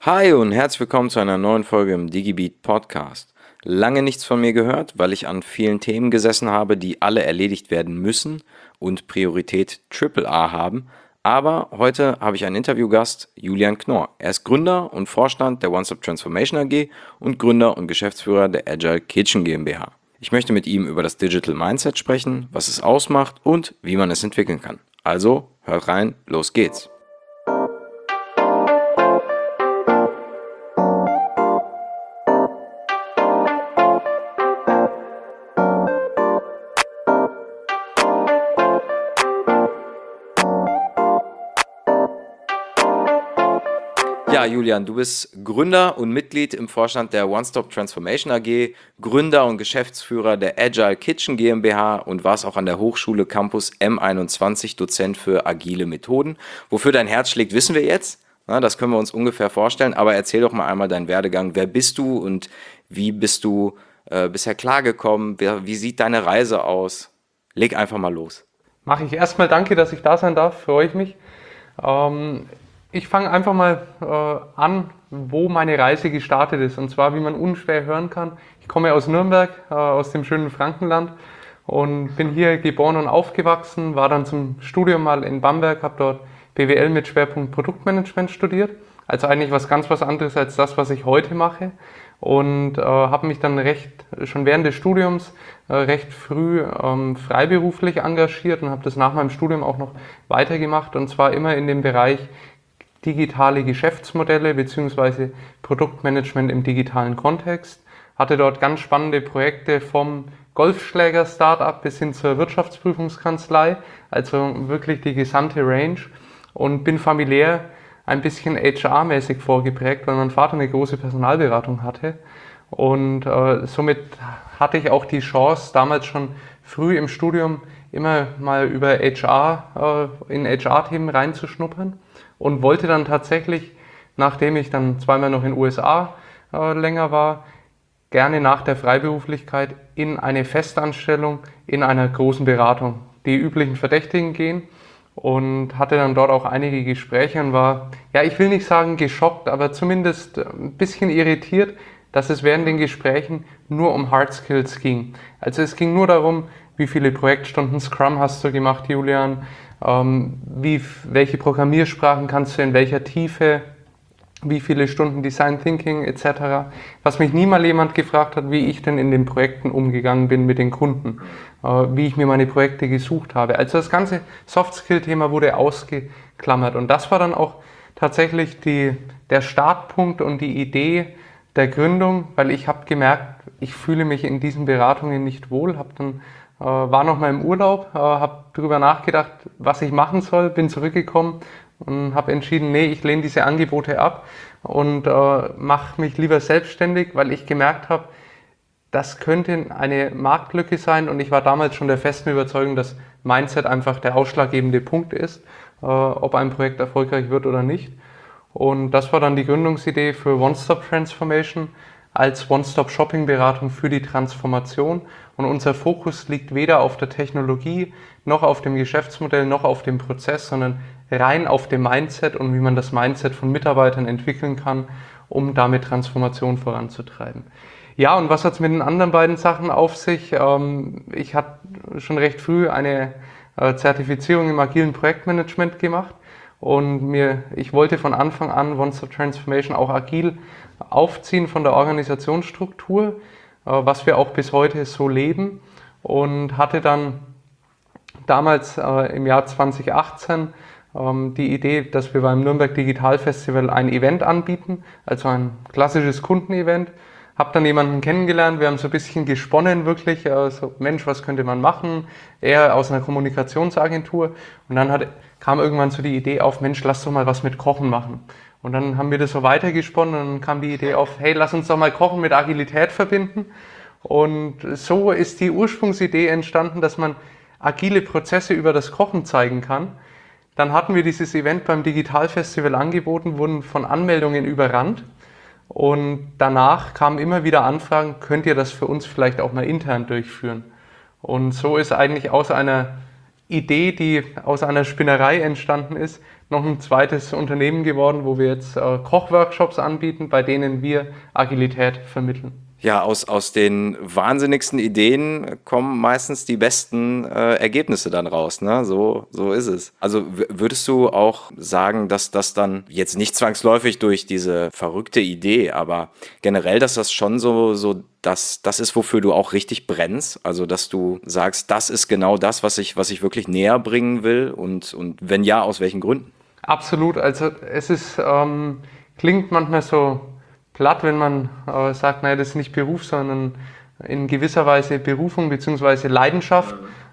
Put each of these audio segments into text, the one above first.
Hi und herzlich willkommen zu einer neuen Folge im DigiBeat Podcast. Lange nichts von mir gehört, weil ich an vielen Themen gesessen habe, die alle erledigt werden müssen und Priorität AAA haben. Aber heute habe ich einen Interviewgast, Julian Knorr. Er ist Gründer und Vorstand der OneStop Transformation AG und Gründer und Geschäftsführer der Agile Kitchen GmbH. Ich möchte mit ihm über das Digital Mindset sprechen, was es ausmacht und wie man es entwickeln kann. Also hört rein, los geht's. Ja, Julian, du bist Gründer und Mitglied im Vorstand der OneStop Transformation AG, Gründer und Geschäftsführer der Agile Kitchen GmbH und warst auch an der Hochschule Campus M21 Dozent für agile Methoden. Wofür dein Herz schlägt, wissen wir jetzt. Na, das können wir uns ungefähr vorstellen, aber erzähl doch mal einmal deinen Werdegang. Wer bist du und wie bist du bisher klargekommen? Wie sieht deine Reise aus? Leg einfach mal los. Mache ich erstmal. Danke, dass ich da sein darf. Freue ich mich. Ich fange einfach mal an, wo meine Reise gestartet ist. Und zwar, wie man unschwer hören kann. Ich komme aus Nürnberg, aus dem schönen Frankenland und bin hier geboren und aufgewachsen, war dann zum Studium mal in Bamberg, habe dort BWL mit Schwerpunkt Produktmanagement studiert. Also eigentlich was anderes als das, was ich heute mache. Und habe mich dann schon während des Studiums recht früh freiberuflich engagiert und habe das nach meinem Studium auch noch weitergemacht, und zwar immer in dem Bereich digitale Geschäftsmodelle bzw. Produktmanagement im digitalen Kontext. Hatte dort ganz spannende Projekte vom Golfschläger-Startup bis hin zur Wirtschaftsprüfungskanzlei, also wirklich die gesamte Range, und bin familiär ein bisschen HR-mäßig vorgeprägt, weil mein Vater eine große Personalberatung hatte. Und somit hatte ich auch die Chance, damals schon früh im Studium immer mal über in HR-Themen reinzuschnuppern und wollte dann tatsächlich, nachdem ich dann zweimal noch in den USA länger war, gerne nach der Freiberuflichkeit in eine Festanstellung in einer großen Beratung, die üblichen Verdächtigen gehen, und hatte dann dort auch einige Gespräche und war, ja, ich will nicht sagen geschockt, aber zumindest ein bisschen irritiert, dass es während den Gesprächen nur um Hard Skills ging. Also es ging nur darum, wie viele Projektstunden Scrum hast du gemacht, Julian, welche Programmiersprachen kannst du in welcher Tiefe, wie viele Stunden Design Thinking etc. Was mich nie mal jemand gefragt hat, wie ich denn in den Projekten umgegangen bin mit den Kunden, wie ich mir meine Projekte gesucht habe. Also das ganze Soft-Skill-Thema wurde ausgeklammert, und das war dann auch tatsächlich der Startpunkt und die Idee der Gründung, weil ich habe gemerkt, ich fühle mich in diesen Beratungen nicht wohl, war noch mal im Urlaub, habe darüber nachgedacht, was ich machen soll, bin zurückgekommen und habe entschieden, nee, ich lehne diese Angebote ab und mache mich lieber selbstständig, weil ich gemerkt habe, das könnte eine Marktlücke sein, und ich war damals schon der festen Überzeugung, dass Mindset einfach der ausschlaggebende Punkt ist, ob ein Projekt erfolgreich wird oder nicht. Und das war dann die Gründungsidee für OneStop Transformation als One-Stop-Shopping-Beratung für die Transformation. Und unser Fokus liegt weder auf der Technologie, noch auf dem Geschäftsmodell, noch auf dem Prozess, sondern rein auf dem Mindset und wie man das Mindset von Mitarbeitern entwickeln kann, um damit Transformation voranzutreiben. Ja, und was hat es mit den anderen beiden Sachen auf sich? Ich hatte schon recht früh eine Zertifizierung im agilen Projektmanagement gemacht. Und ich wollte von Anfang an OneStop Transformation auch agil aufziehen von der Organisationsstruktur, was wir auch bis heute so leben, und hatte dann damals im Jahr 2018 die Idee, dass wir beim Nürnberg Digital Festival ein Event anbieten, also ein klassisches Kundenevent. Habe dann jemanden kennengelernt, wir haben so ein bisschen gesponnen wirklich, so Mensch, was könnte man machen? Er aus einer Kommunikationsagentur, und dann kam irgendwann so die Idee auf, Mensch, lass doch mal was mit Kochen machen. Und dann haben wir das so weitergesponnen und dann kam die Idee auf, hey, lass uns doch mal Kochen mit Agilität verbinden. Und so ist die Ursprungsidee entstanden, dass man agile Prozesse über das Kochen zeigen kann. Dann hatten wir dieses Event beim Digitalfestival angeboten, wurden von Anmeldungen überrannt. Und danach kamen immer wieder Anfragen, könnt ihr das für uns vielleicht auch mal intern durchführen? Und so ist eigentlich aus einer Idee, die aus einer Spinnerei entstanden ist, noch ein zweites Unternehmen geworden, wo wir jetzt Kochworkshops anbieten, bei denen wir Agilität vermitteln. Ja, aus den wahnsinnigsten Ideen kommen meistens die besten Ergebnisse dann raus, ne? So ist es. Also würdest du auch sagen, dass das dann jetzt nicht zwangsläufig durch diese verrückte Idee, aber generell, dass das schon das ist, wofür du auch richtig brennst? Also, dass du sagst, das ist genau das, was ich wirklich näher bringen will und wenn ja, aus welchen Gründen? Absolut. Also es ist, klingt manchmal so platt, wenn man sagt, naja, das ist nicht Beruf, sondern in gewisser Weise Berufung bzw. Leidenschaft.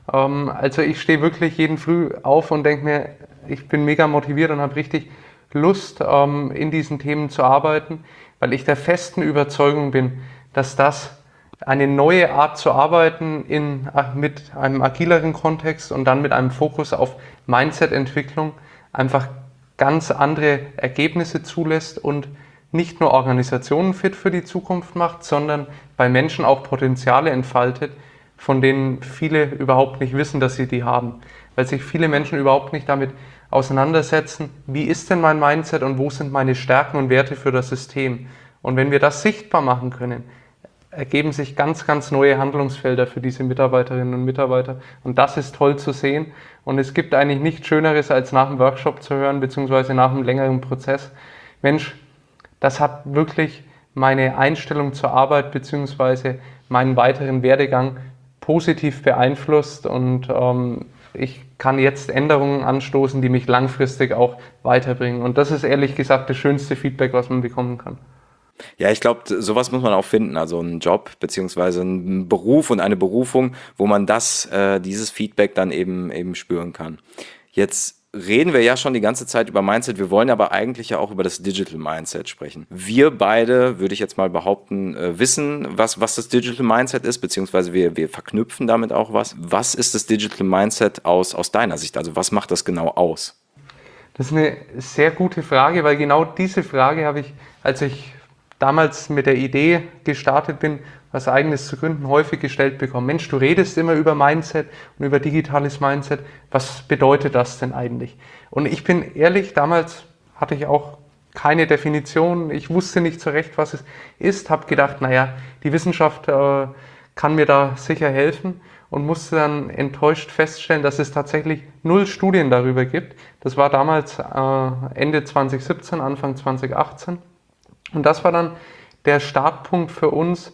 Also ich stehe wirklich jeden Früh auf und denke mir, ich bin mega motiviert und habe richtig Lust, in diesen Themen zu arbeiten, weil ich der festen Überzeugung bin, dass das eine neue Art zu arbeiten mit einem agileren Kontext und dann mit einem Fokus auf Mindset-Entwicklung einfach ganz andere Ergebnisse zulässt und nicht nur Organisationen fit für die Zukunft macht, sondern bei Menschen auch Potenziale entfaltet, von denen viele überhaupt nicht wissen, dass sie die haben. Weil sich viele Menschen überhaupt nicht damit auseinandersetzen, wie ist denn mein Mindset und wo sind meine Stärken und Werte für das System. Und wenn wir das sichtbar machen können, ergeben sich ganz, ganz neue Handlungsfelder für diese Mitarbeiterinnen und Mitarbeiter. Und das ist toll zu sehen. Und es gibt eigentlich nichts Schöneres, als nach dem Workshop zu hören, beziehungsweise nach einem längeren Prozess. Mensch, das hat wirklich meine Einstellung zur Arbeit beziehungsweise meinen weiteren Werdegang positiv beeinflusst und ich kann jetzt Änderungen anstoßen, die mich langfristig auch weiterbringen. Und das ist ehrlich gesagt das schönste Feedback, was man bekommen kann. Ja, ich glaube, sowas muss man auch finden. Also einen Job beziehungsweise einen Beruf und eine Berufung, wo man dieses Feedback dann eben spüren kann. Jetzt reden wir ja schon die ganze Zeit über Mindset. Wir wollen aber eigentlich ja auch über das Digital Mindset sprechen. Wir beide, würde ich jetzt mal behaupten, wissen, was das Digital Mindset ist, beziehungsweise wir verknüpfen damit auch was. Was ist das Digital Mindset aus deiner Sicht? Also was macht das genau aus? Das ist eine sehr gute Frage, weil genau diese Frage habe ich, als ich damals mit der Idee gestartet bin, was Eigenes zu gründen, häufig gestellt bekommen. Mensch, du redest immer über Mindset und über digitales Mindset. Was bedeutet das denn eigentlich? Und ich bin ehrlich, damals hatte ich auch keine Definition. Ich wusste nicht so recht, was es ist. Habe gedacht, naja, die Wissenschaft kann mir da sicher helfen und musste dann enttäuscht feststellen, dass es tatsächlich 0 Studien darüber gibt. Das war damals Ende 2017, Anfang 2018. Und das war dann der Startpunkt für uns,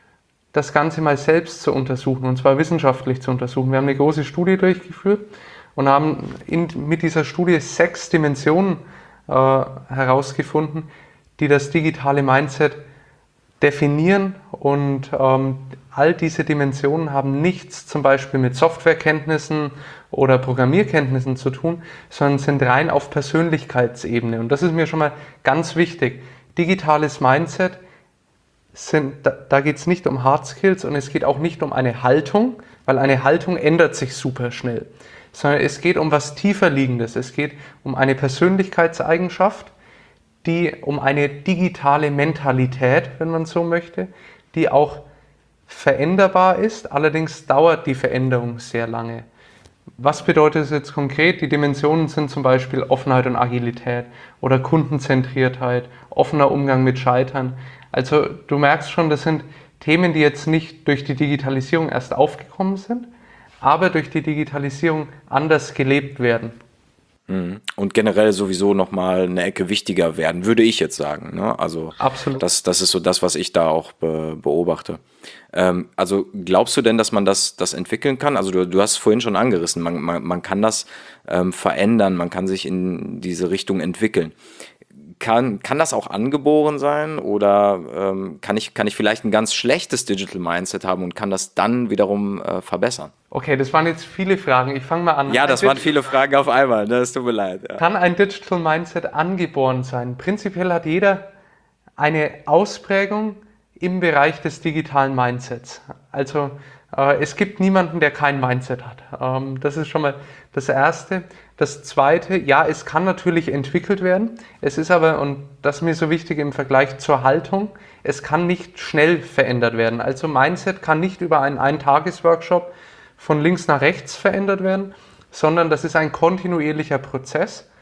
das Ganze mal selbst zu untersuchen, und zwar wissenschaftlich zu untersuchen. Wir haben eine große Studie durchgeführt und haben mit dieser Studie 6 Dimensionen herausgefunden, die das digitale Mindset definieren. Und all diese Dimensionen haben nichts zum Beispiel mit Softwarekenntnissen oder Programmierkenntnissen zu tun, sondern sind rein auf Persönlichkeitsebene. Und das ist mir schon mal ganz wichtig. Digitales Mindset, da geht es nicht um Hard Skills und es geht auch nicht um eine Haltung, weil eine Haltung ändert sich super schnell, sondern es geht um was tiefer Liegendes. Es geht um eine Persönlichkeitseigenschaft, um eine digitale Mentalität, wenn man so möchte, die auch veränderbar ist, allerdings dauert die Veränderung sehr lange. Was bedeutet es jetzt konkret? Die Dimensionen sind zum Beispiel Offenheit und Agilität oder Kundenzentriertheit, offener Umgang mit Scheitern. Also du merkst schon, das sind Themen, die jetzt nicht durch die Digitalisierung erst aufgekommen sind, aber durch die Digitalisierung anders gelebt werden. Und generell sowieso nochmal eine Ecke wichtiger werden, würde ich jetzt sagen. Ne? Also Absolut. das ist so das, was ich da auch beobachte. Also glaubst du denn, dass man das entwickeln kann? Also du hast es vorhin schon angerissen, man kann das verändern, man kann sich in diese Richtung entwickeln. Kann das auch angeboren sein oder kann ich vielleicht ein ganz schlechtes Digital Mindset haben und kann das dann wiederum verbessern? Okay, das waren jetzt viele Fragen. Ich fange mal an. Ja, das waren viele Fragen auf einmal, ne? Es tut mir leid. Ja. Kann ein Digital Mindset angeboren sein? Prinzipiell hat jeder eine Ausprägung im Bereich des digitalen Mindsets. Also es gibt niemanden, der kein Mindset hat. Das ist schon mal das Erste. Das Zweite, ja, es kann natürlich entwickelt werden. Es ist aber, und das ist mir so wichtig im Vergleich zur Haltung, es kann nicht schnell verändert werden. Also Mindset kann nicht über einen Eintages-Workshop von links nach rechts verändert werden, sondern das ist ein kontinuierlicher Prozess.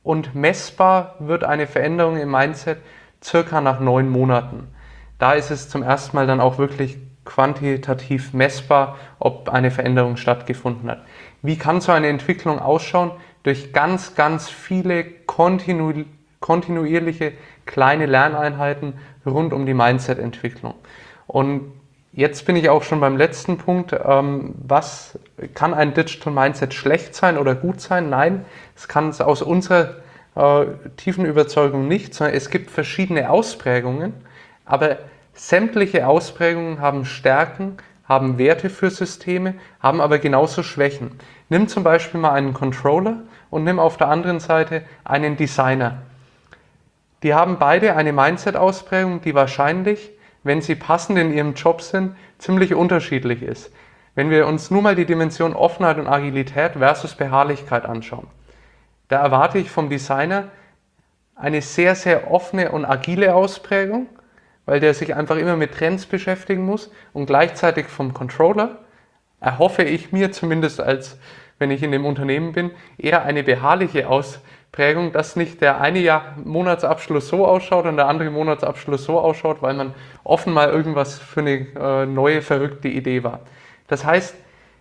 und messbar wird eine Veränderung im Mindset circa nach 9 Monaten. Da ist es zum ersten Mal dann auch wirklich quantitativ messbar, ob eine Veränderung stattgefunden hat. Wie kann so eine Entwicklung ausschauen? Durch ganz, ganz viele kontinuierliche kleine Lerneinheiten rund um die Mindset-Entwicklung. Und jetzt bin ich auch schon beim letzten Punkt. Was kann ein Digital Mindset schlecht sein oder gut sein? Nein, es kann es aus unserer tiefen Überzeugung nicht, sondern es gibt verschiedene Ausprägungen, aber sämtliche Ausprägungen haben Stärken, haben Werte für Systeme, haben aber genauso Schwächen. Nimm zum Beispiel mal einen Controller und nimm auf der anderen Seite einen Designer. Die haben beide eine Mindset-Ausprägung, die wahrscheinlich, wenn sie passend in ihrem Job sind, ziemlich unterschiedlich ist. Wenn wir uns nur mal die Dimension Offenheit und Agilität versus Beharrlichkeit anschauen, da erwarte ich vom Designer eine sehr, sehr offene und agile Ausprägung, weil der sich einfach immer mit Trends beschäftigen muss, und gleichzeitig vom Controller erhoffe ich mir zumindest, als wenn ich in dem Unternehmen bin, eher eine beharrliche Ausprägung, dass nicht der eine Monatsabschluss so ausschaut und der andere Monatsabschluss so ausschaut, weil man offen mal irgendwas für eine neue, verrückte Idee war. Das heißt,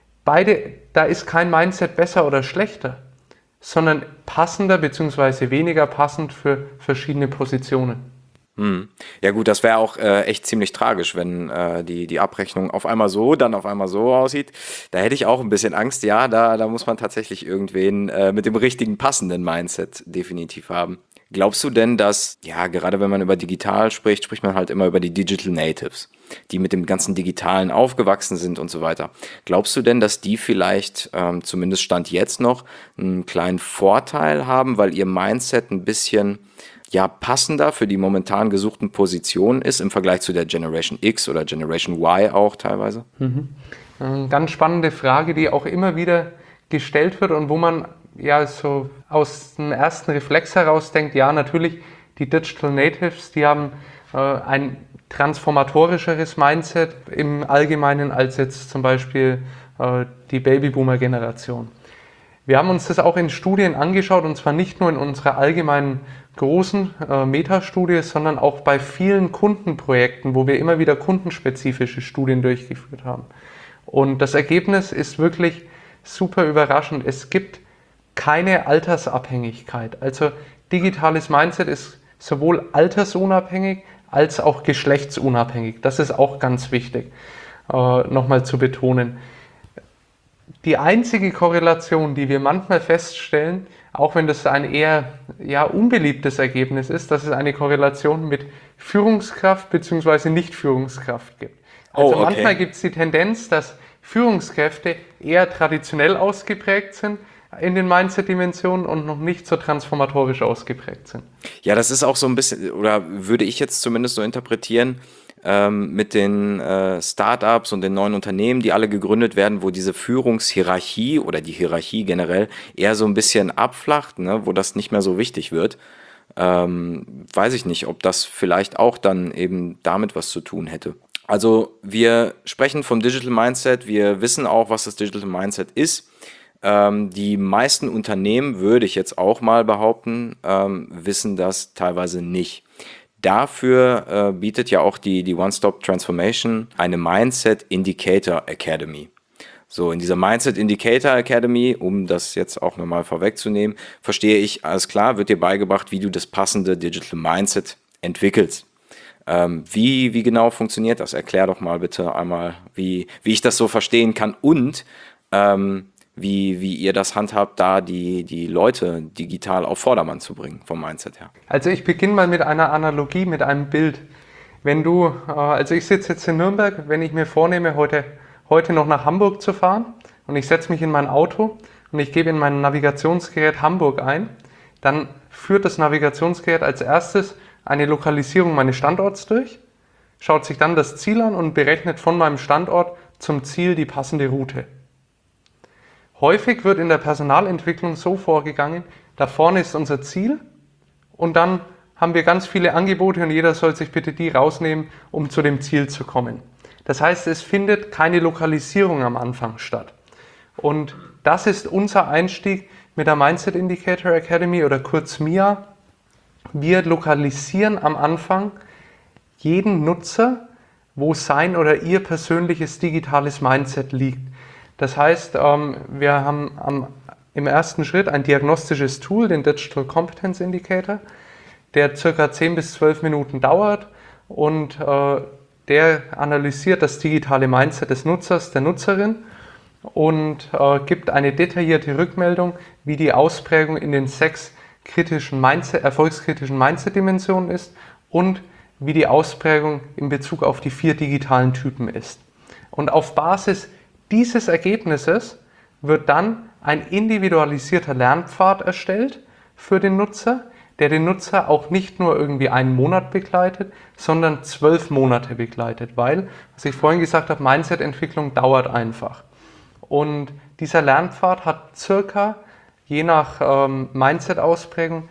da ist kein Mindset besser oder schlechter, sondern passender bzw. weniger passend für verschiedene Positionen. Ja gut, das wäre auch echt ziemlich tragisch, wenn die Abrechnung auf einmal so, dann auf einmal so aussieht. Da hätte ich auch ein bisschen Angst. Ja, da muss man tatsächlich irgendwen mit dem richtigen, passenden Mindset definitiv haben. Glaubst du denn, dass, ja, gerade wenn man über digital spricht, spricht man halt immer über die Digital Natives, die mit dem ganzen Digitalen aufgewachsen sind und so weiter. Glaubst du denn, dass die vielleicht, zumindest Stand jetzt noch, einen kleinen Vorteil haben, weil ihr Mindset ein bisschen ja passender für die momentan gesuchten Positionen ist im Vergleich zu der Generation X oder Generation Y auch teilweise? Ganz spannende Frage, die auch immer wieder gestellt wird und wo man ja so aus dem ersten Reflex heraus denkt, ja natürlich, die Digital Natives, die haben ein transformatorischeres Mindset im Allgemeinen als jetzt zum Beispiel die Babyboomer-Generation. Wir haben uns das auch in Studien angeschaut, und zwar nicht nur in unserer allgemeinen großen Metastudie, sondern auch bei vielen Kundenprojekten, wo wir immer wieder kundenspezifische Studien durchgeführt haben. Und das Ergebnis ist wirklich super überraschend. Es gibt keine Altersabhängigkeit. Also digitales Mindset ist sowohl altersunabhängig als auch geschlechtsunabhängig. Das ist auch ganz wichtig, nochmal zu betonen. Die einzige Korrelation, die wir manchmal feststellen, auch wenn das ein eher unbeliebtes Ergebnis ist, dass es eine Korrelation mit Führungskraft bzw. Nicht-Führungskraft gibt. Also manchmal gibt es die Tendenz, dass Führungskräfte eher traditionell ausgeprägt sind in den Mindset-Dimensionen und noch nicht so transformatorisch ausgeprägt sind. Ja, das ist auch so ein bisschen, oder würde ich jetzt zumindest so interpretieren, mit den Startups und den neuen Unternehmen, die alle gegründet werden, wo diese Führungshierarchie oder die Hierarchie generell eher so ein bisschen abflacht, ne, wo das nicht mehr so wichtig wird. Weiß ich nicht, ob das vielleicht auch dann eben damit was zu tun hätte. Also wir sprechen vom Digital Mindset, wir wissen auch, was das Digital Mindset ist. Die meisten Unternehmen, würde ich jetzt auch mal behaupten, wissen das teilweise nicht. Dafür bietet ja auch die One-Stop Transformation eine Mindset Indicator Academy. So, in dieser Mindset Indicator Academy, um das jetzt auch nochmal vorwegzunehmen, verstehe ich, alles klar, wird dir beigebracht, wie du das passende Digital Mindset entwickelst. Wie genau funktioniert das? Erklär doch mal bitte einmal, wie ich das so verstehen kann und wie ihr das handhabt, da die Leute digital auf Vordermann zu bringen, vom Mindset her. Also ich beginne mal mit einer Analogie, mit einem Bild. Also ich sitze jetzt in Nürnberg, wenn ich mir vornehme, heute noch nach Hamburg zu fahren und ich setze mich in mein Auto und ich gebe in mein Navigationsgerät Hamburg ein, dann führt das Navigationsgerät als erstes eine Lokalisierung meines Standorts durch, schaut sich dann das Ziel an und berechnet von meinem Standort zum Ziel die passende Route. Häufig wird in der Personalentwicklung so vorgegangen, da vorne ist unser Ziel und dann haben wir ganz viele Angebote und jeder soll sich bitte die rausnehmen, um zu dem Ziel zu kommen. Das heißt, es findet keine Lokalisierung am Anfang statt. Und das ist unser Einstieg mit der Mindset Indicator Academy oder kurz MIA. Wir lokalisieren am Anfang jeden Nutzer, wo sein oder ihr persönliches digitales Mindset liegt. Das heißt, wir haben im ersten Schritt ein diagnostisches Tool, den Digital Competence Indicator, der ca. 10 bis 12 Minuten dauert und der analysiert das digitale Mindset des Nutzers, der Nutzerin und gibt eine detaillierte Rückmeldung, wie die Ausprägung in den 6 erfolgskritischen Mindset-Dimensionen ist und wie die Ausprägung in Bezug auf die 4 digitalen Typen ist. Und auf Basis dieses Ergebnisses wird dann ein individualisierter Lernpfad erstellt für den Nutzer, der den Nutzer auch nicht nur irgendwie einen Monat begleitet, sondern 12 Monate begleitet, weil, was ich vorhin gesagt habe, Mindset-Entwicklung dauert einfach. Und dieser Lernpfad hat circa, je nach Mindset-Ausprägung,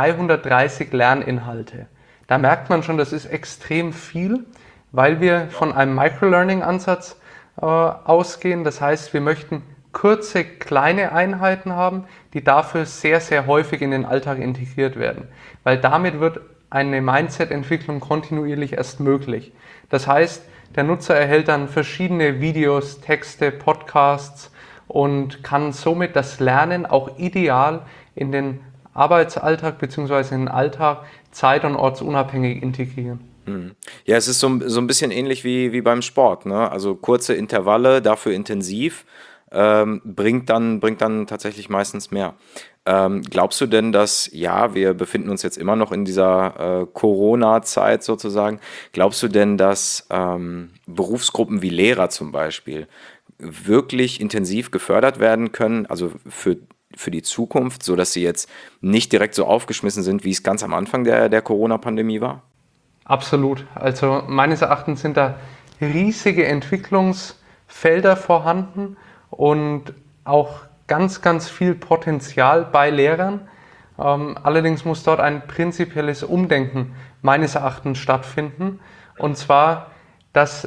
330 Lerninhalte. Da merkt man schon, das ist extrem viel, weil wir von einem Microlearning-Ansatz ausgehen. Das heißt, wir möchten kurze, kleine Einheiten haben, die dafür sehr, sehr häufig in den Alltag integriert werden. Weil damit wird eine Mindset-Entwicklung kontinuierlich erst möglich. Das heißt, der Nutzer erhält dann verschiedene Videos, Texte, Podcasts und kann somit das Lernen auch ideal in den Arbeitsalltag bzw. in den Alltag zeit- und ortsunabhängig integrieren. Ja, es ist so ein bisschen ähnlich wie beim Sport, ne? Also kurze Intervalle, dafür intensiv, bringt dann tatsächlich meistens mehr. Glaubst du denn, dass, ja, wir befinden uns jetzt immer noch in dieser Corona-Zeit sozusagen, glaubst du denn, dass Berufsgruppen wie Lehrer zum Beispiel wirklich intensiv gefördert werden können, also für die Zukunft, sodass sie jetzt nicht direkt so aufgeschmissen sind, wie es ganz am Anfang der Corona-Pandemie war? Absolut. Also meines Erachtens sind da riesige Entwicklungsfelder vorhanden und auch ganz, ganz viel Potenzial bei Lehrern. Allerdings muss dort ein prinzipielles Umdenken meines Erachtens stattfinden. Und zwar, dass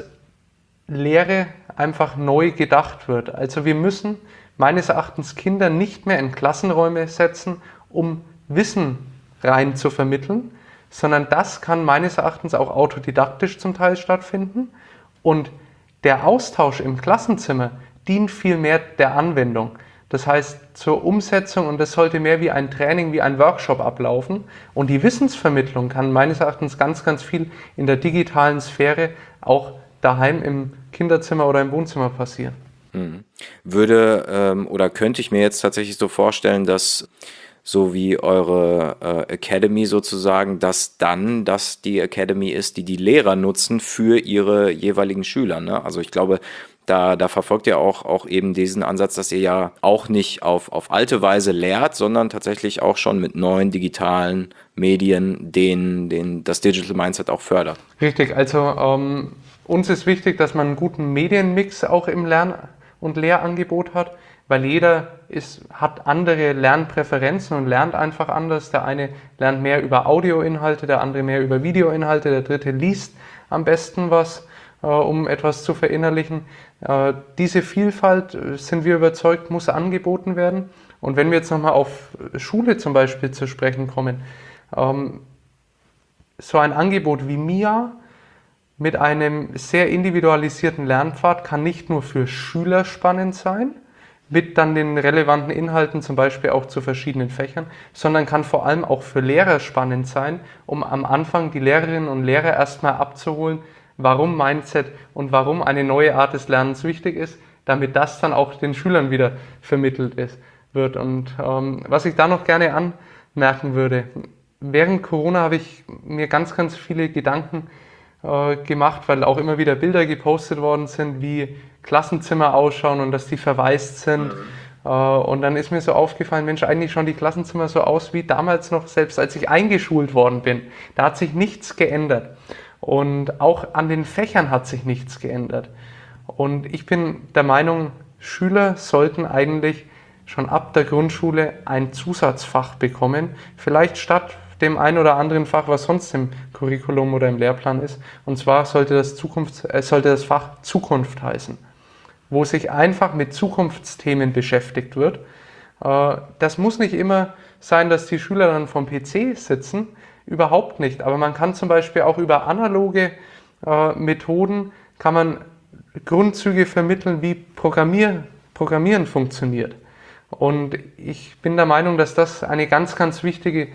Lehre einfach neu gedacht wird. Also wir müssen meines Erachtens Kinder nicht mehr in Klassenräume setzen, um Wissen rein zu vermitteln, sondern das kann meines Erachtens auch autodidaktisch zum Teil stattfinden. Und der Austausch im Klassenzimmer dient vielmehr der Anwendung. Das heißt zur Umsetzung, und das sollte mehr wie ein Training, wie ein Workshop ablaufen. Und die Wissensvermittlung kann meines Erachtens ganz, ganz viel in der digitalen Sphäre auch daheim im Kinderzimmer oder im Wohnzimmer passieren. Würde oder könnte ich mir jetzt tatsächlich so vorstellen, dass so wie eure Academy sozusagen, dass das die Academy ist, die Lehrer nutzen für ihre jeweiligen Schüler, ne? Also ich glaube, da verfolgt ihr auch eben diesen Ansatz, dass ihr ja auch nicht auf alte Weise lehrt, sondern tatsächlich auch schon mit neuen digitalen Medien das Digital Mindset auch fördert. Richtig, also uns ist wichtig, dass man einen guten Medienmix auch im Lern- und Lehrangebot hat, weil jeder hat andere Lernpräferenzen und lernt einfach anders. Der eine lernt mehr über Audioinhalte, der andere mehr über Videoinhalte, der dritte liest am besten was, um etwas zu verinnerlichen. Diese Vielfalt, sind wir überzeugt, muss angeboten werden. Und wenn wir jetzt nochmal auf Schule zum Beispiel zu sprechen kommen, so ein Angebot wie MIA mit einem sehr individualisierten Lernpfad kann nicht nur für Schüler spannend sein, mit dann den relevanten Inhalten zum Beispiel auch zu verschiedenen Fächern, sondern kann vor allem auch für Lehrer spannend sein, um am Anfang die Lehrerinnen und Lehrer erstmal abzuholen, warum Mindset und warum eine neue Art des Lernens wichtig ist, damit das dann auch den Schülern wieder vermittelt wird. Und was ich da noch gerne anmerken würde, während Corona habe ich mir ganz, ganz viele Gedanken gemacht, weil auch immer wieder Bilder gepostet worden sind, wie Klassenzimmer ausschauen und dass die verwaist sind. Und dann ist mir so aufgefallen, Mensch, eigentlich schauen die Klassenzimmer so aus wie damals noch, selbst als ich eingeschult worden bin. Da hat sich nichts geändert. Und auch an den Fächern hat sich nichts geändert. Und ich bin der Meinung, Schüler sollten eigentlich schon ab der Grundschule ein Zusatzfach bekommen, vielleicht statt dem ein oder anderen Fach, was sonst im Curriculum oder im Lehrplan ist. Und zwar sollte das Fach Zukunft heißen, wo sich einfach mit Zukunftsthemen beschäftigt wird. Das muss nicht immer sein, dass die Schüler dann vom PC sitzen, überhaupt nicht. Aber man kann zum Beispiel auch über analoge Methoden kann man Grundzüge vermitteln, wie Programmieren funktioniert. Und ich bin der Meinung, dass das ein ganz, ganz wichtiger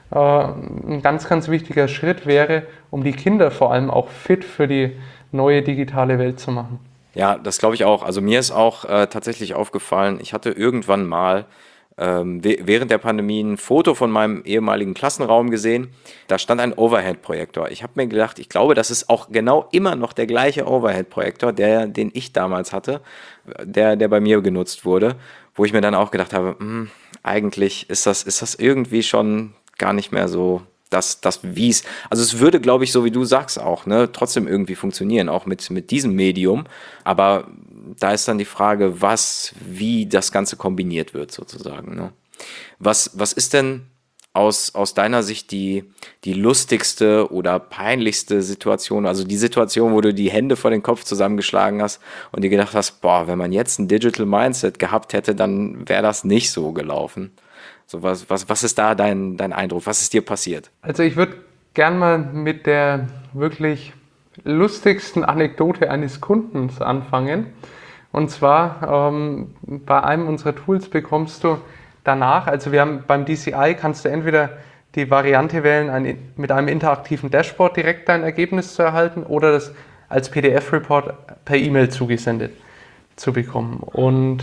Schritt wäre, um die Kinder vor allem auch fit für die neue digitale Welt zu machen. Ja, das glaube ich auch. Also mir ist auch tatsächlich aufgefallen, ich hatte irgendwann mal während der Pandemie ein Foto von meinem ehemaligen Klassenraum gesehen. Da stand ein Overhead-Projektor. Ich habe mir gedacht, ich glaube, das ist auch genau immer noch der gleiche Overhead-Projektor, den ich damals hatte, der bei mir genutzt wurde, wo ich mir dann auch gedacht habe, eigentlich ist das irgendwie schon gar nicht mehr so wie es, also es würde, glaube ich, so wie du sagst auch, ne, trotzdem irgendwie funktionieren, auch mit diesem Medium. Aber da ist dann die Frage, wie das Ganze kombiniert wird, sozusagen, ne? Was ist denn aus deiner Sicht die lustigste oder peinlichste Situation, also die Situation, wo du die Hände vor den Kopf zusammengeschlagen hast und dir gedacht hast, boah, wenn man jetzt ein Digital Mindset gehabt hätte, dann wäre das nicht so gelaufen. So, was ist da dein Eindruck? Was ist dir passiert? Also ich würde gern mal mit der wirklich lustigsten Anekdote eines Kundens anfangen. Und zwar bei einem unserer Tools bekommst du danach, also wir haben beim DCI, kannst du entweder die Variante wählen, mit einem interaktiven Dashboard direkt dein Ergebnis zu erhalten oder das als PDF-Report per E-Mail zugesendet zu bekommen. Und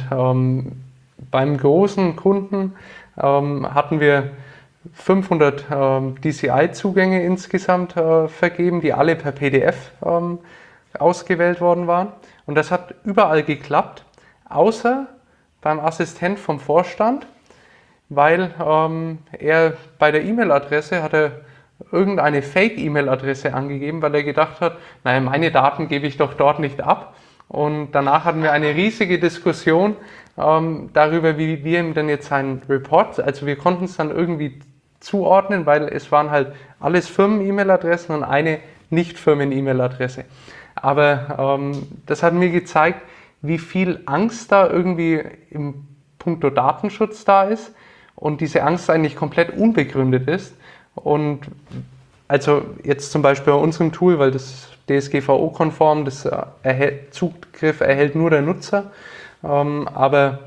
beim großen Kunden hatten wir 500 DCI-Zugänge insgesamt vergeben, die alle per PDF ausgewählt worden waren. Und das hat überall geklappt, außer beim Assistent vom Vorstand, weil er bei der E-Mail-Adresse hat er irgendeine Fake-E-Mail-Adresse angegeben, weil er gedacht hat, naja, meine Daten gebe ich doch dort nicht ab. Und danach hatten wir eine riesige Diskussion darüber, wie wir ihm denn jetzt seinen Report, also wir konnten es dann irgendwie zuordnen, weil es waren halt alles Firmen-E-Mail-Adressen und eine Nicht-Firmen-E-Mail-Adresse. Aber das hat mir gezeigt, wie viel Angst da irgendwie im Punkto Datenschutz da ist und diese Angst eigentlich komplett unbegründet ist. Und also jetzt zum Beispiel bei unserem Tool, weil das DSGVO-konform, Zugriff erhält nur der Nutzer, aber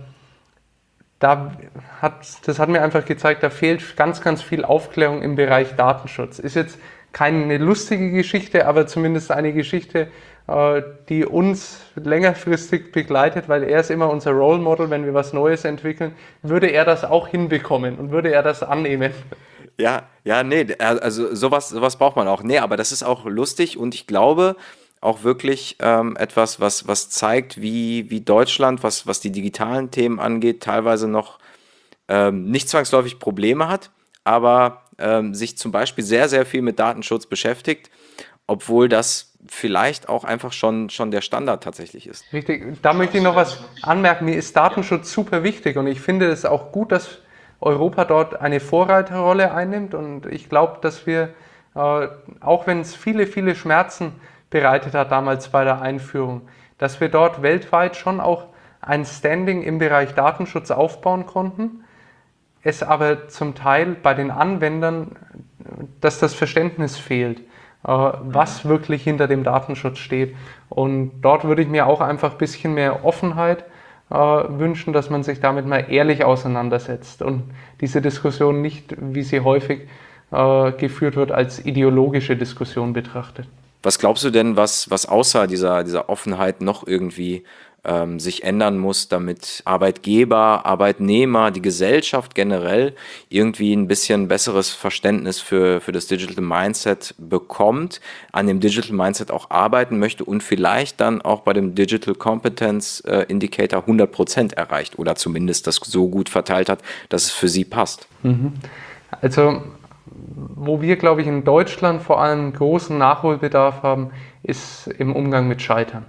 das hat mir einfach gezeigt, da fehlt ganz, ganz viel Aufklärung im Bereich Datenschutz. Ist jetzt keine lustige Geschichte, aber zumindest eine Geschichte, die uns längerfristig begleitet, weil er ist immer unser Role Model, wenn wir was Neues entwickeln, würde er das auch hinbekommen und würde er das annehmen. Ja, nee, also sowas braucht man auch. Nee, aber das ist auch lustig und ich glaube auch wirklich etwas, was zeigt, wie Deutschland, was die digitalen Themen angeht, teilweise noch nicht zwangsläufig Probleme hat, aber sich zum Beispiel sehr, sehr viel mit Datenschutz beschäftigt, obwohl das vielleicht auch einfach schon der Standard tatsächlich ist. Richtig, da möchte ich noch was anmerken. Mir ist Datenschutz super wichtig und ich finde es auch gut, dass Europa dort eine Vorreiterrolle einnimmt und ich glaube, dass wir, auch wenn es viele, viele Schmerzen bereitet hat damals bei der Einführung, dass wir dort weltweit schon auch ein Standing im Bereich Datenschutz aufbauen konnten, es aber zum Teil bei den Anwendern, dass das Verständnis fehlt, was wirklich hinter dem Datenschutz steht. Und dort würde ich mir auch einfach ein bisschen mehr Offenheit wünschen, dass man sich damit mal ehrlich auseinandersetzt und diese Diskussion nicht, wie sie häufig geführt wird, als ideologische Diskussion betrachtet. Was glaubst du denn, was außer dieser Offenheit noch irgendwie sich ändern muss, damit Arbeitgeber, Arbeitnehmer, die Gesellschaft generell irgendwie ein bisschen besseres Verständnis für das Digital Mindset bekommt, an dem Digital Mindset auch arbeiten möchte und vielleicht dann auch bei dem Digital Competence Indicator 100% erreicht oder zumindest das so gut verteilt hat, dass es für sie passt? Also, wo wir, glaube ich, in Deutschland vor allem großen Nachholbedarf haben, ist im Umgang mit Scheitern.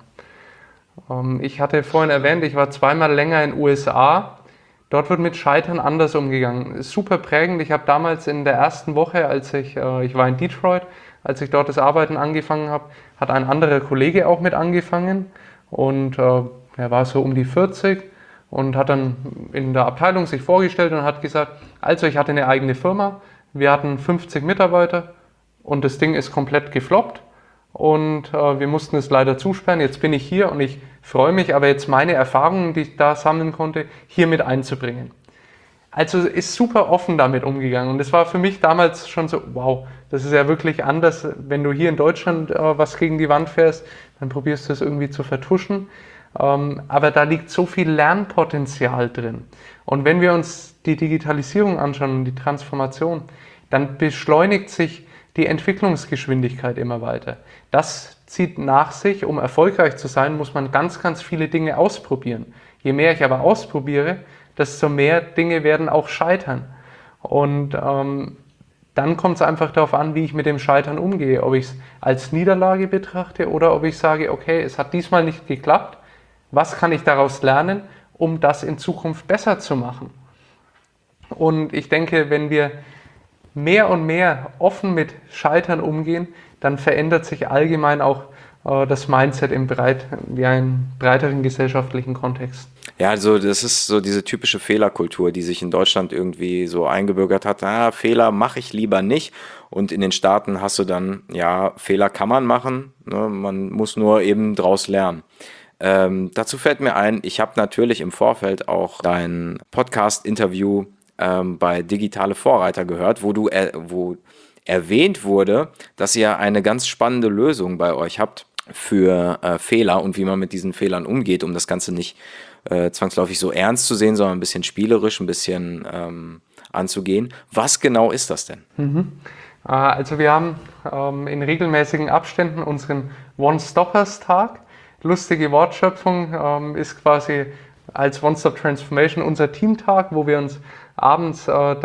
Ich hatte vorhin erwähnt, ich war zweimal länger in den USA. Dort wird mit Scheitern anders umgegangen. Super prägend. Ich habe damals in der ersten Woche, ich war in Detroit, als ich dort das Arbeiten angefangen habe, hat ein anderer Kollege auch mit angefangen und er war so um die 40 und hat dann in der Abteilung sich vorgestellt und hat gesagt, also ich hatte eine eigene Firma, wir hatten 50 Mitarbeiter und das Ding ist komplett gefloppt und wir mussten es leider zusperren. Jetzt bin ich hier und ich freue mich, aber jetzt meine Erfahrungen, die ich da sammeln konnte, hier mit einzubringen. Also ist super offen damit umgegangen und das war für mich damals schon so, wow, das ist ja wirklich anders, wenn du hier in Deutschland was gegen die Wand fährst, dann probierst du es irgendwie zu vertuschen, aber da liegt so viel Lernpotenzial drin. Und wenn wir uns die Digitalisierung anschauen und die Transformation, dann beschleunigt sich die Entwicklungsgeschwindigkeit immer weiter. Das zieht nach sich, um erfolgreich zu sein, muss man ganz, ganz viele Dinge ausprobieren. Je mehr ich aber ausprobiere, desto mehr Dinge werden auch scheitern. Und dann kommt es einfach darauf an, wie ich mit dem Scheitern umgehe. Ob ich es als Niederlage betrachte oder ob ich sage, okay, es hat diesmal nicht geklappt. Was kann ich daraus lernen, um das in Zukunft besser zu machen? Und ich denke, wenn wir mehr und mehr offen mit Scheitern umgehen, dann verändert sich allgemein auch das Mindset im breiteren gesellschaftlichen Kontext. Ja, also das ist so diese typische Fehlerkultur, die sich in Deutschland irgendwie so eingebürgert hat. Fehler mache ich lieber nicht. Und in den Staaten hast du dann, ja, Fehler kann man machen, ne? Man muss nur eben draus lernen. Dazu fällt mir ein, ich habe natürlich im Vorfeld auch dein Podcast-Interview bei Digitale Vorreiter gehört, wo erwähnt wurde, dass ihr eine ganz spannende Lösung bei euch habt für Fehler und wie man mit diesen Fehlern umgeht, um das Ganze nicht zwangsläufig so ernst zu sehen, sondern ein bisschen spielerisch, ein bisschen anzugehen. Was genau ist das denn? Also wir haben in regelmäßigen Abständen unseren One-Stoppers-Tag. Lustige Wortschöpfung ist quasi als One-Stop-Transformation unser Teamtag, wo wir uns abends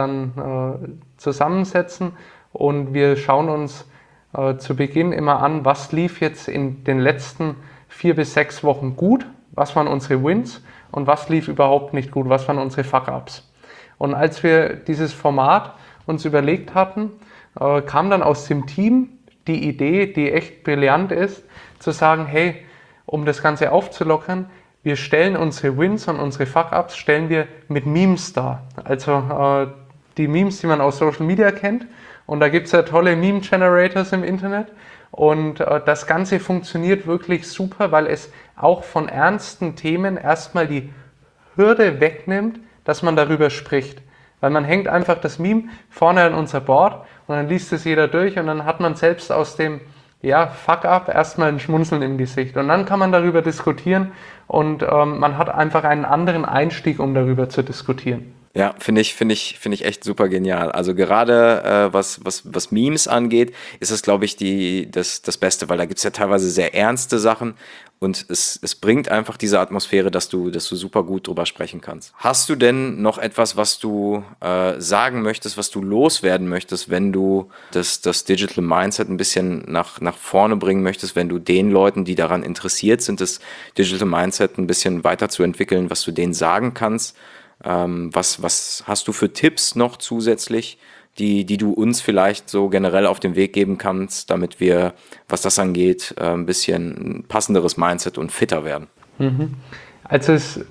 dann zusammensetzen und wir schauen uns zu Beginn immer an, was lief jetzt in den letzten 4 bis 6 Wochen gut, was waren unsere Wins und was lief überhaupt nicht gut, was waren unsere Fuck-Ups. Und als wir dieses Format uns überlegt hatten, kam dann aus dem Team die Idee, die echt brillant ist, zu sagen, hey, um das Ganze aufzulockern, wir stellen unsere Wins und unsere Fuck-Ups stellen wir mit Memes dar. Also die Memes, die man aus Social Media kennt. Und da gibt es ja tolle Meme-Generators im Internet. Und das Ganze funktioniert wirklich super, weil es auch von ernsten Themen erstmal die Hürde wegnimmt, dass man darüber spricht. Weil man hängt einfach das Meme vorne an unser Board und dann liest es jeder durch und dann hat man selbst aus dem Fuck-up erstmal ein Schmunzeln im Gesicht. Und dann kann man darüber diskutieren und man hat einfach einen anderen Einstieg, um darüber zu diskutieren. Ja, finde ich echt super genial. Also gerade was Memes angeht, ist es, glaube ich, das Beste, weil da gibt es ja teilweise sehr ernste Sachen und es bringt einfach diese Atmosphäre, dass du super gut drüber sprechen kannst. Hast du denn noch etwas, was du sagen möchtest, was du loswerden möchtest, wenn du das Digital Mindset ein bisschen nach vorne bringen möchtest, wenn du den Leuten, die daran interessiert sind, das Digital Mindset ein bisschen weiterzuentwickeln, was du denen sagen kannst? Was hast du für Tipps noch zusätzlich, die du uns vielleicht so generell auf den Weg geben kannst, damit wir, was das angeht, ein bisschen passenderes Mindset und fitter werden? Also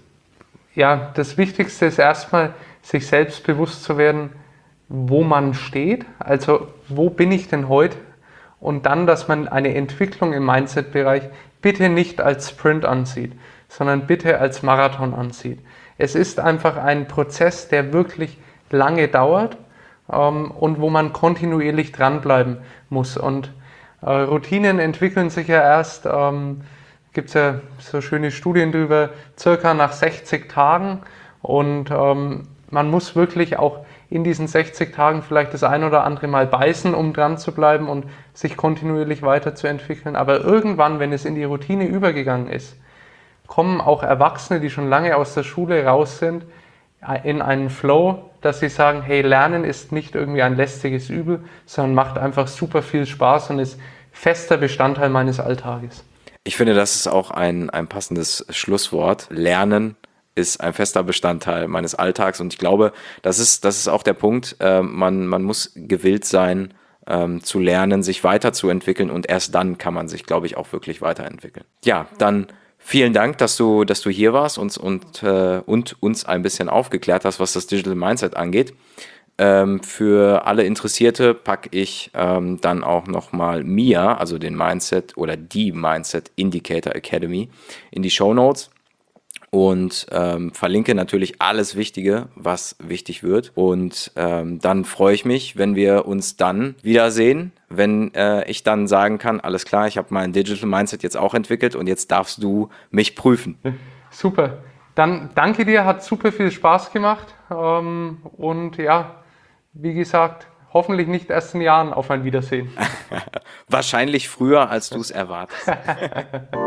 das Wichtigste ist erstmal, sich selbst bewusst zu werden, wo man steht. Also wo bin ich denn heute? Und dann, dass man eine Entwicklung im Mindset-Bereich bitte nicht als Sprint ansieht, sondern bitte als Marathon ansieht. Es ist einfach ein Prozess, der wirklich lange dauert und wo man kontinuierlich dranbleiben muss. Und Routinen entwickeln sich ja erst, gibt es ja so schöne Studien drüber, circa nach 60 Tagen. Und man muss wirklich auch in diesen 60 Tagen vielleicht das ein oder andere Mal beißen, um dran zu bleiben und sich kontinuierlich weiterzuentwickeln. Aber irgendwann, wenn es in die Routine übergegangen ist, kommen auch Erwachsene, die schon lange aus der Schule raus sind, in einen Flow, dass sie sagen, hey, Lernen ist nicht irgendwie ein lästiges Übel, sondern macht einfach super viel Spaß und ist fester Bestandteil meines Alltages. Ich finde, das ist auch ein passendes Schlusswort. Lernen ist ein fester Bestandteil meines Alltags und ich glaube, das ist auch der Punkt. Man muss gewillt sein, zu lernen, sich weiterzuentwickeln und erst dann kann man sich, glaube ich, auch wirklich weiterentwickeln. Ja, dann Vielen Dank, dass du hier warst und uns ein bisschen aufgeklärt hast, was das Digital Mindset angeht. Für alle Interessierte packe ich dann auch nochmal MIA, also den Mindset oder die Mindset Indicator Academy, in die Show Notes und verlinke natürlich alles Wichtige, was wichtig wird. Und dann freue ich mich, wenn wir uns dann wiedersehen, wenn ich dann sagen kann, alles klar, ich habe mein Digital Mindset jetzt auch entwickelt und jetzt darfst du mich prüfen. Super. Dann danke dir, hat super viel Spaß gemacht. Und ja, wie gesagt, hoffentlich nicht erst in Jahren auf ein Wiedersehen. Wahrscheinlich früher, als du es erwartest.